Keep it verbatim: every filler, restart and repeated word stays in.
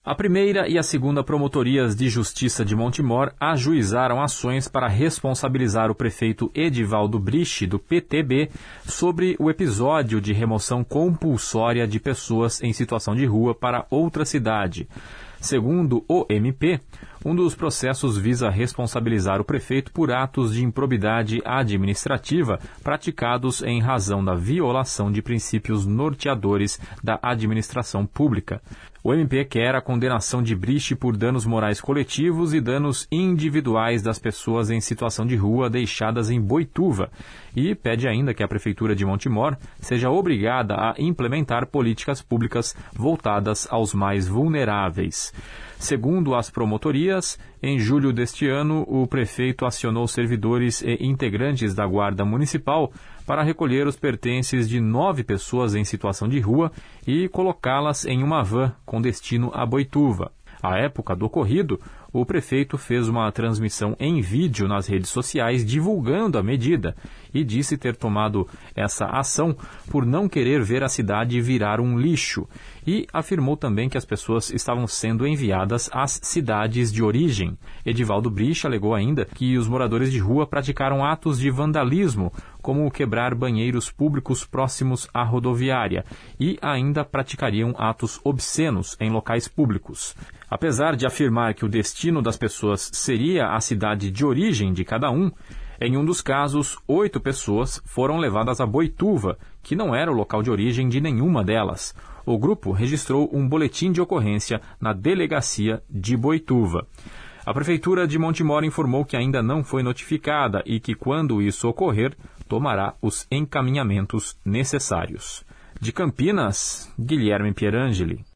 A primeira e a segunda promotorias de justiça de Montemor ajuizaram ações para responsabilizar o prefeito Edivaldo Brich, do P T B, sobre o episódio de remoção compulsória de pessoas em situação de rua para outra cidade. Segundo o M P, um dos processos visa responsabilizar o prefeito por atos de improbidade administrativa praticados em razão da violação de princípios norteadores da administração pública. O M P quer a condenação de Brich por danos morais coletivos e danos individuais das pessoas em situação de rua deixadas em Boituva e pede ainda que a Prefeitura de Montemor seja obrigada a implementar políticas públicas voltadas aos mais vulneráveis. Segundo as promotorias, em julho deste ano, o prefeito acionou servidores e integrantes da Guarda Municipal para recolher os pertences de nove pessoas em situação de rua e colocá-las em uma van com destino a Boituva. À época do ocorrido, o prefeito fez uma transmissão em vídeo nas redes sociais divulgando a medida e disse ter tomado essa ação por não querer ver a cidade virar um lixo e afirmou também que as pessoas estavam sendo enviadas às cidades de origem. Edivaldo Brich alegou ainda que os moradores de rua praticaram atos de vandalismo, como quebrar banheiros públicos próximos à rodoviária, e ainda praticariam atos obscenos em locais públicos. Apesar de afirmar que o destino das pessoas seria a cidade de origem de cada um, em um dos casos, oito pessoas foram levadas a Boituva, que não era o local de origem de nenhuma delas. O grupo registrou um boletim de ocorrência na delegacia de Boituva. A Prefeitura de Montemor informou que ainda não foi notificada e que, quando isso ocorrer, tomará os encaminhamentos necessários. De Campinas, Guilherme Pierangeli.